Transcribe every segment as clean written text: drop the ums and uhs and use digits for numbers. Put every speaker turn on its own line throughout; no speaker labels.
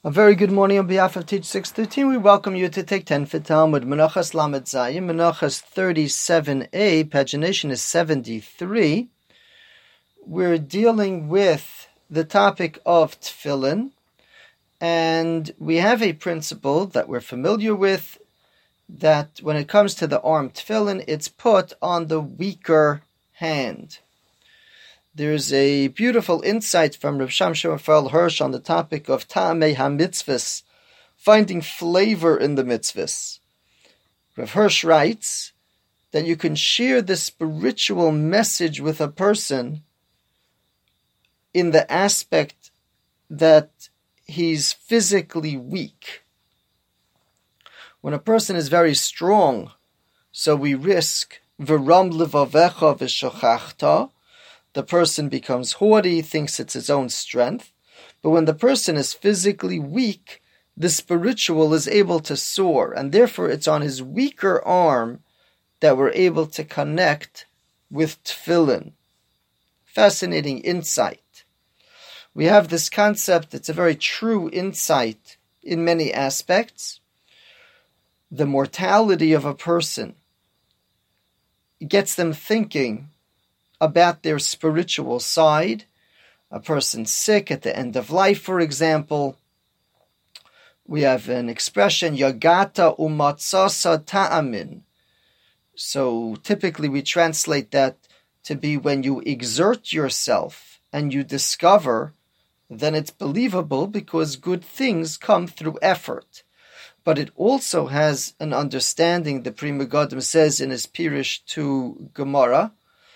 A very good morning on behalf of Teach 613. We welcome you to take 10 for Talmud. Menachas Lamed Zayin, Menachas 37a, pagination is 73. We're dealing with the topic of tefillin, and we have a principle that we're familiar with, that when it comes to the arm tefillin, it's put on the weaker hand. There's a beautiful insight from Rav Shamshon Raphael Hirsch on the topic of Ta'amei HaMitzvahs, finding flavor in the mitzvahs. Rav Hirsch writes that you can share the spiritual message with a person in the aspect that he's physically weak. When a person is very strong, so we risk V'ram levavecha v'shochachta, the person becomes haughty, thinks it's his own strength. But when the person is physically weak, the spiritual is able to soar, and therefore it's on his weaker arm that we're able to connect with tefillin. Fascinating insight. We have this concept, it's a very true insight in many aspects. The mortality of a person gets them thinking about their spiritual side. A person sick at the end of life, for example. We have an expression, Yagata umatzasa ta'amin. So typically we translate that to be when you exert yourself and you discover, then it's believable because good things come through effort. But it also has an understanding, the Pri Megadim says in his Pirush to Gemara,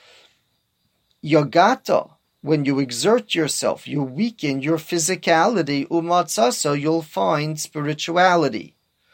Yogata, when you exert yourself, you weaken your physicality, umatzaso, you'll find spirituality.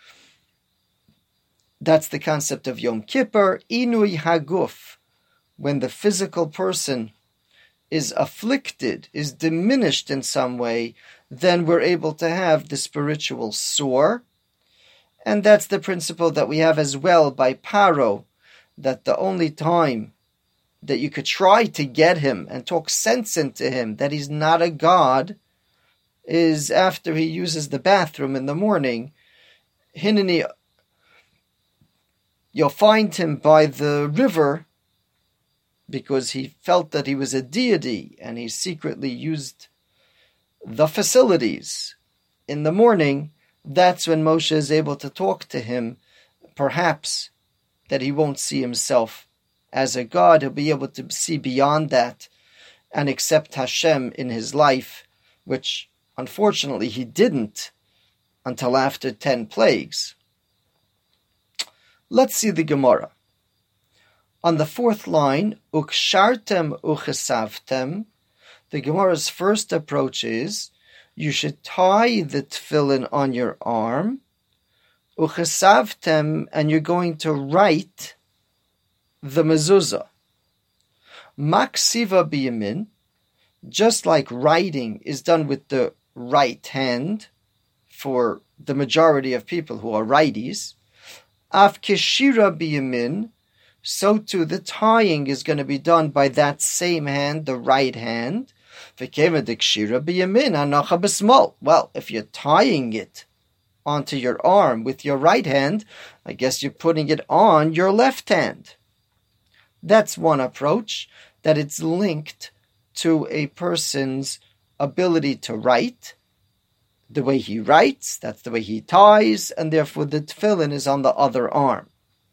That's the concept of Yom Kippur, inui haguf, when the physical person is afflicted, is diminished in some way, then we're able to have the spiritual soar. And that's the principle that we have as well by Paro, that the only time that you could try to get him and talk sense into him that he's not a god is after he uses the bathroom in the morning. Hineni, you'll find him by the river because he felt that he was a deity and he secretly used the facilities. In the morning, that's when Moshe is able to talk to him, perhaps that he won't see himself as a god. He'll be able to see beyond that and accept Hashem in his life, which unfortunately he didn't until after 10 plagues. Let's see the Gemara. On the 4th line, Ukshartem uchesavtem, the Gemara's first approach is, you should tie the tefillin on your arm, uchesavtem, and you're going to write the mezuzah. Maksiva biyamin, just like writing is done with the right hand for the majority of people who are righties, af keshira biyamin, so too the tying is going to be done by that same hand, the right hand. V'keva dekshira biyamin anacha b'smol. Well, if you're tying it onto your arm with your right hand, I guess you're putting it on your left hand. That's one approach, that it's linked to a person's ability to write. The way he writes, that's the way he ties, and therefore the tefillin is on the other arm.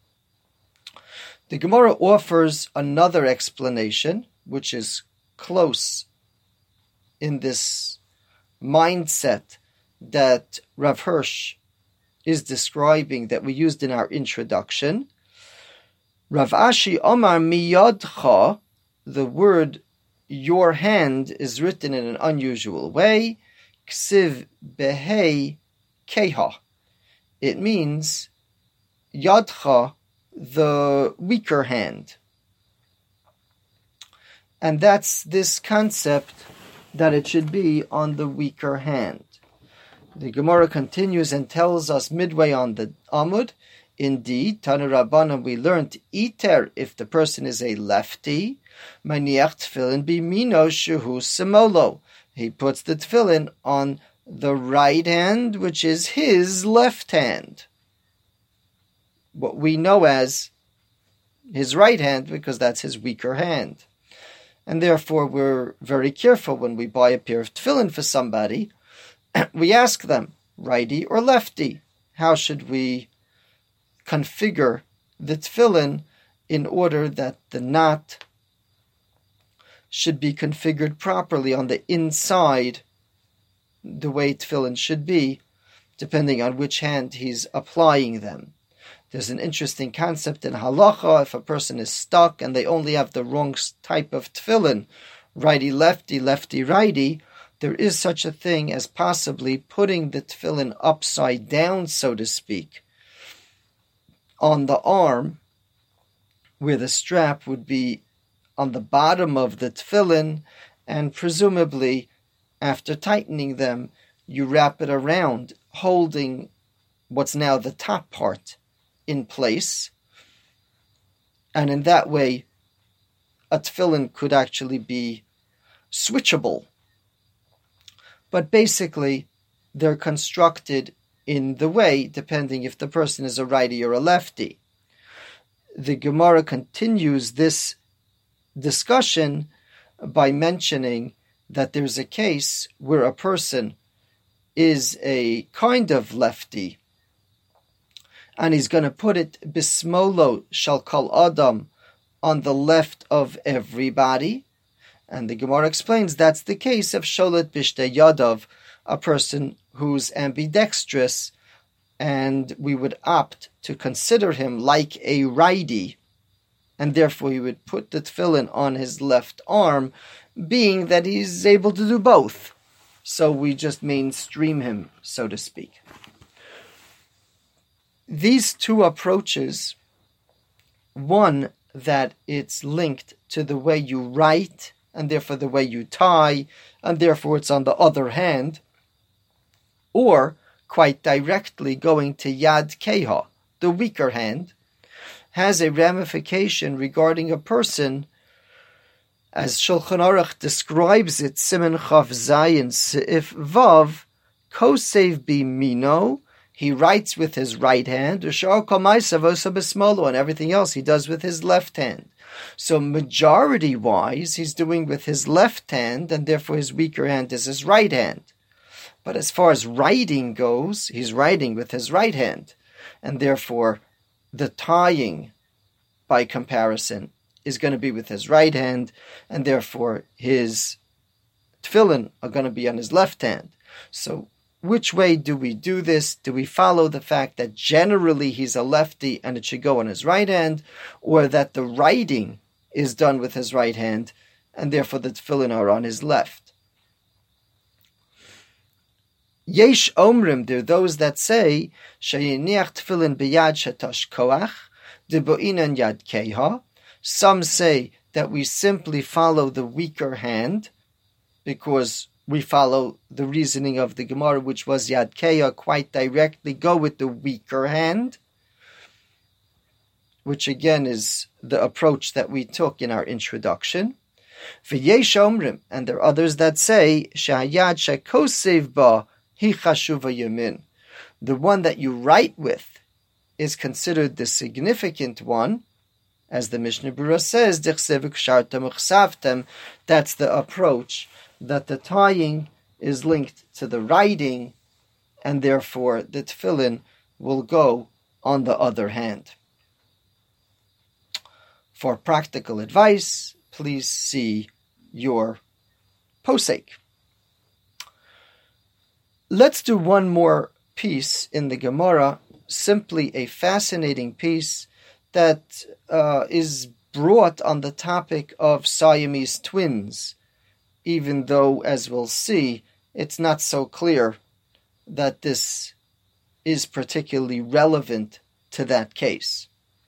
The Gemara offers another explanation, which is close in this mindset that Rav Hirsch is describing, that we used in our introduction. Rav Ashi Omar miyadcha, the word your hand is written in an unusual way. Ksiv behei keha. It means yadcha, the weaker hand. And that's this concept that it should be on the weaker hand. The Gemara continues and tells us midway on the Amud, indeed, Tana Rabbanan, we learned iter, if the person is a lefty, maniach tefillin bimino shehu semolo. He puts the tefillin on the right hand, which is his left hand. What we know as his right hand, because that's his weaker hand. And therefore we're very careful when we buy a pair of tefillin for somebody. We ask them, righty or lefty? How should we configure the tefillin in order that the knot should be configured properly on the inside, the way tefillin should be, depending on which hand he's applying them. There's an interesting concept in halacha. If a person is stuck and they only have the wrong type of tefillin, righty-lefty, lefty-righty, there is such a thing as possibly putting the tefillin upside down, so to speak, on the arm, where the strap would be on the bottom of the tefillin, and presumably, after tightening them, you wrap it around, holding what's now the top part in place, and in that way a tefillin could actually be switchable. But basically they're constructed in the way, depending if the person is a righty or a lefty. The Gemara continues this discussion by mentioning that there's a case where a person is a kind of lefty, and he's going to put it bismolo shall kol adam, on the left of everybody. And the Gemara explains that's the case of sholet bishte yadav, a person who's ambidextrous, and we would opt to consider him like a righty, and therefore he would put the tefillin on his left arm, being that he's able to do both. So we just mainstream him, so to speak. These two approaches, one that it's linked to the way you write, and therefore the way you tie, and therefore it's on the other hand, or quite directly going to Yad Keha, the weaker hand, has a ramification regarding a person, as Shulchan Aruch describes it, Siman Chav Zayin Seif Vav, Kosev Bimino, he writes with his right hand, and everything else he does with his left hand. So majority-wise, he's doing with his left hand, and therefore his weaker hand is his right hand. But as far as writing goes, he's writing with his right hand, and therefore the tying, by comparison, is going to be with his right hand, and therefore his tefillin are going to be on his left hand. So which way do we do this? Do we follow the fact that generally he's a lefty and it should go on his right hand, or that the writing is done with his right hand and therefore the tefillin are on his left? Yesh omrim, there are those that say, sheyiniach tefillin b'yad shatash koach, debo'inan yad keha. Some say that we simply follow the weaker hand, because we follow the reasoning of the Gemara, which was Yad Keha, quite directly go with the weaker hand, which again is the approach that we took in our introduction. V'yesh omrim, and there are others that say, Sha'yad shekosev ba hi chashuva yamin. The one that you write with is considered the significant one, as the Mishnah Berurah says, Dichsev kshartem uchsavtem. That's the approach, that the tying is linked to the writing, and therefore the tefillin will go on the other hand. For practical advice, please see your posek. Let's do one more piece in the Gemara, simply a fascinating piece that is brought on the topic of Siamese twins, even though, as we'll see, it's not so clear that this is particularly relevant to that case.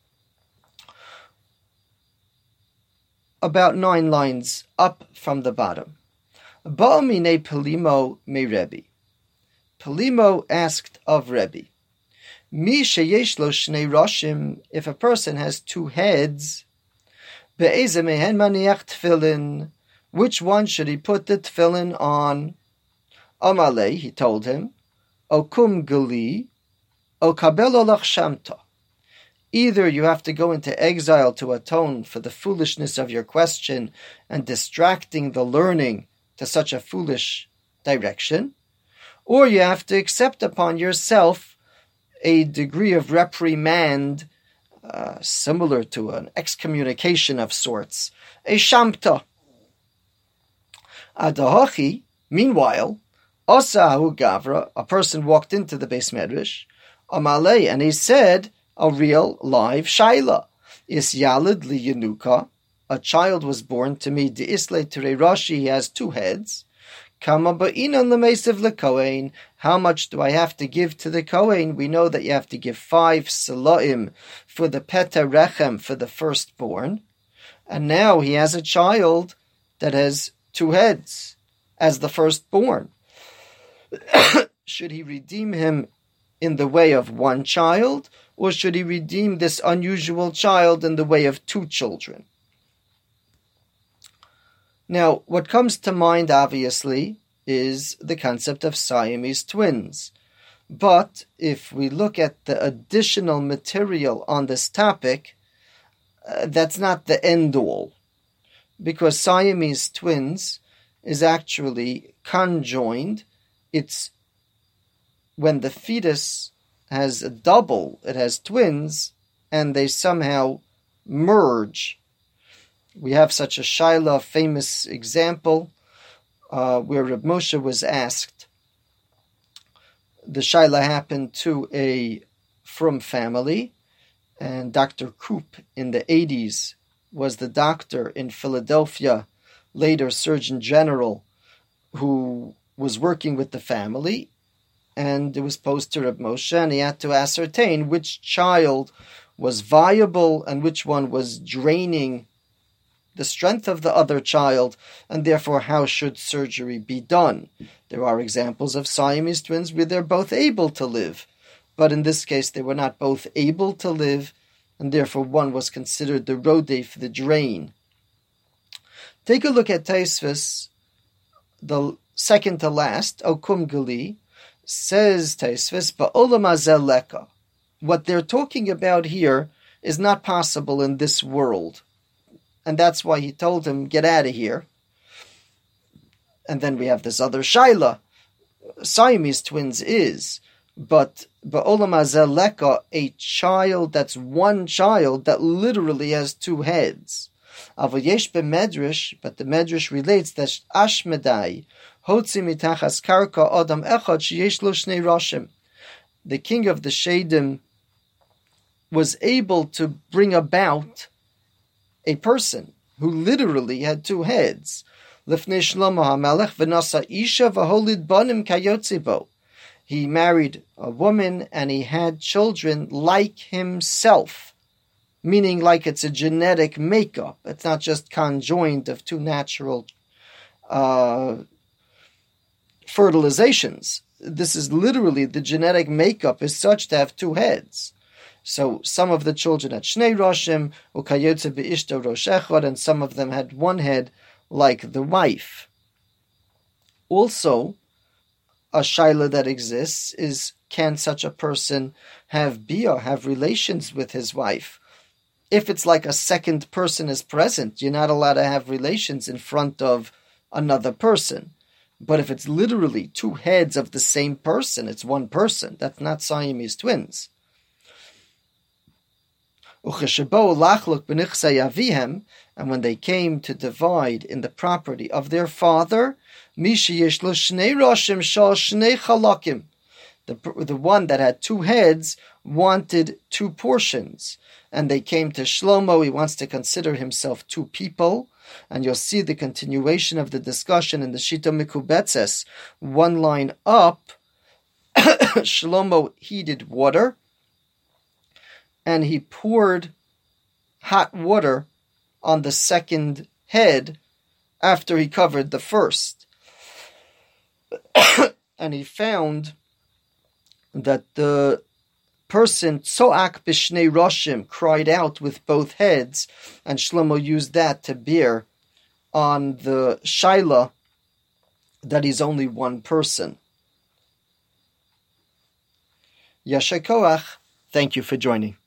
About 9 lines up from the bottom. Ba'amine Pelimo me Rebbe. Pelimo asked of Rebbe, Mi sheyesh lo shnei roshim, if a person has 2 heads, be'eze mehen maniach tefillin, which one should he put the tefillin on? Amalei, he told him, O kum gali, O kabel olach shamta. Either you have to go into exile to atone for the foolishness of your question and distracting the learning to such a foolish direction, or you have to accept upon yourself a degree of reprimand similar to an excommunication of sorts, a shamta. Adahachi, meanwhile, Osahu Gavra, a person walked into the Beis Medrash, Amalei, and he said, a real live shaila. Is Yalid li Yenuka, a child was born to me, de Isle Tere Rashi, he has two heads. Kama ba'inan lemesiv lekohen, how much do I have to give to the Kohen? We know that you have to give 5 salaim for the Peta Rechem, for the firstborn. And now he has a child that has 2 heads as the firstborn. Should he redeem him in the way of 1 child, or should he redeem this unusual child in the way of 2 children? Now, what comes to mind, obviously, is the concept of Siamese twins. But if we look at the additional material on this topic, that's not the end-all. Because Siamese twins is actually conjoined. It's when the fetus has a double, it has twins, and they somehow merge. We have such a Shaila, famous example, where Reb Moshe was asked. The Shaila happened to a Frum family, and Dr. Koop in the 80s was the doctor in Philadelphia, later Surgeon General, who was working with the family, and it was posed to Reb Moshe, and he had to ascertain which child was viable and which one was draining the strength of the other child, and therefore how should surgery be done. There are examples of Siamese twins where they're both able to live, but in this case they were not both able to live, and therefore one was considered the rodef, the drain. Take a look at Taisvis, the second to last, Okum Gali. Says Taisvis, Ba'olam hazel leka. What they're talking about here is not possible in this world. And that's why he told him, get out of here. And then we have this other Shaila. Siamese twins is, but Ba'olam hazel leka, a child that's 1 child that literally has 2 heads. Avoyesh b'medrash, but the medrash relates that Ashmedai, Hotzi mitachas karka adam echad sheyesh lo shnei rashim. The king of the Shadim was able to bring about a person who literally had 2 heads. Lifnei Shlomo HaMelech v'nasa isha v'holid banim kayotzi bo. He married a woman and he had children like himself, meaning like it's a genetic makeup. It's not just conjoined of 2 natural fertilizations. This is literally, the genetic makeup is such to have 2 heads. So some of the children had Shnei Roshim, Ukayotze Beishto Rosh Echad, and some of them had 1 head like the wife. Also, a shaila that exists is, can such a person have bia, have relations with his wife? If it's like a second person is present, you're not allowed to have relations in front of another person. But if it's literally 2 heads of the same person, it's 1 person. That's not Siamese twins. And when they came to divide in the property of their father, the one that had 2 heads wanted 2 portions. And they came to Shlomo, he wants to consider himself 2 people. And you'll see the continuation of the discussion in the Shita Mikubetzes. 1 line up, Shlomo heated water, and he poured hot water on the second head after he covered the first. And he found that the person, Tzoak B'Shnei Roshim, cried out with both heads, and Shlomo used that to bear on the Shaila that he's only one person. Yasher Koach, thank you for joining.